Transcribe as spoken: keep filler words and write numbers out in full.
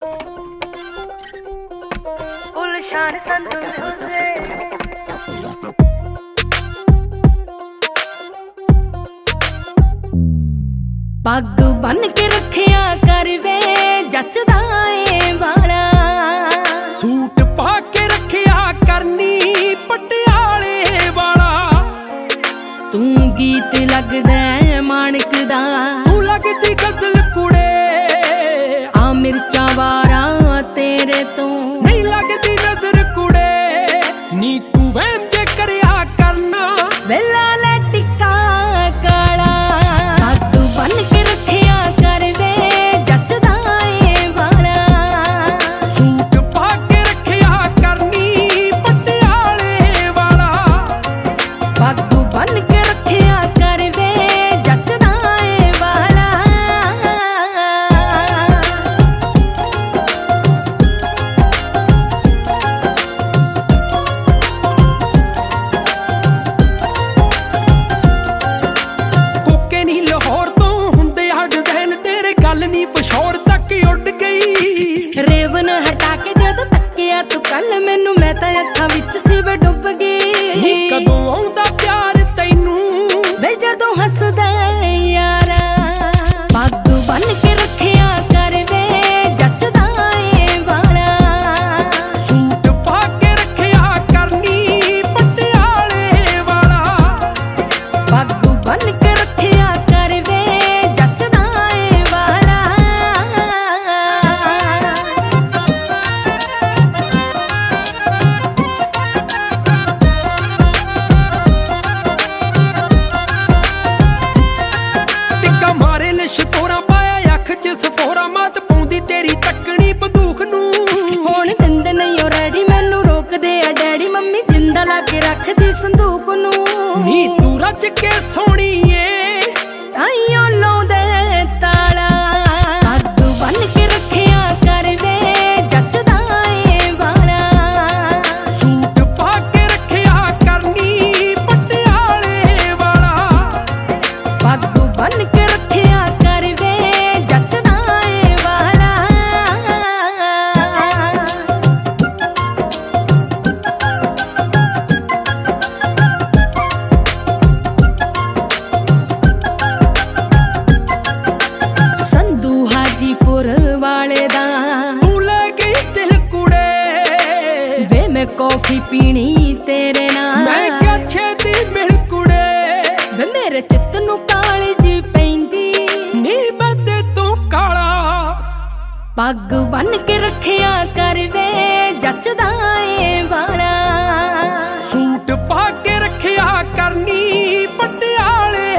Ulshan Sandhu music. पग बन के रखिया कर वे जचदा ए वाला सूट पा के रखिया करनी पटियाले वाला तू गीत लगदा माणक दा तू लगदी गजल कुड़े आ मिर्चा वारा तेरे तो नहीं लगदी नजर कुड़े नी तू वहम जे करया करना वेला ले टिक्का काला पग बन के रखिया कर वे जचदा ए वाला सूट पा के रखिया करनी पटियाले वाला पग बन के रखिया कर वे जचदा ए वाला कोके नी लाहौर तो हुंदे आ डिजाइन तेरे गल नी पछोड़ तक उड़ गई रेवन हटा के जद तकिया तू कल मैनू मैं तां अखां विच सी वे डुब नी गई कदों आउंदा प्यार तैनू वे जदों हसदा यारा पग बन के रखिया कर वे जचदा ए वाला सूट पा के रखिया करनी पटियाले वाला पग बन के रखिया कर वे जचदा ए वाला टिक्का मारे लिशकोरा पाया अख च सफोरा मत पाउंदी तेरी तकनी बंदूक नू ਹੁਣ ਦਿੰਦੇ ਨਹੀਂ ਉਹ ਰੈਡੀ ਮੈਨੂੰ ਰੋਕਦੇ ਆ ਡੈਡੀ ਮੰਮੀ ਜਿੰਦਾ ਲਾ ਕੇ ਰੱਖਦੀ ਸੰਦੂਕ ਨੂੰ ਨੀ ਤੂੰ ਰੱਜ ਕੇ ਸੋਹਣੀਏ ਆਈਓ ਲਾਉਂਦੇ ਤਾਲਾ ਪੱਗ ਬੰਨ ਕੇ ਰੱਖਿਆ ਕਰ ਵੇ ਜੱਚਦਾ ਏ ਵਾਲਾ सूट पा के रखिया करनी पटियाले वाला ਪੱਗ ਬੰਨ ਕੇ ਰੱਖਿਆ ਕਰ ਵੇ ਜੱਚਦਾ ਏ ਵਾਲਾ ਸੰਧੂ ਹਾਜੀਪੁਰ ਵਾਲੇ ਦਾ तू ले गई दिल कुड़े ਵੇ ਮੈਂ ਕੌਫੀ ਪੀਣੀ ਤੇਰੇ ਨਾਲ मैं क्या छेदी मिल कुड़े ਵੇ ਮੇਰੇ ਚਿੱਤ ਨੂੰ ਕਾਲੀ ਜੀ ਪੈਂਦੀ नी मैं ते तू काला ਪੱਗ ਬੰਨ ਕੇ ਰੱਖਿਆ ਕਰ ਵੇ ਜੱਚਦਾ ਏ ਵਾਲਾ सूट पा के रखिया करनी पटियाले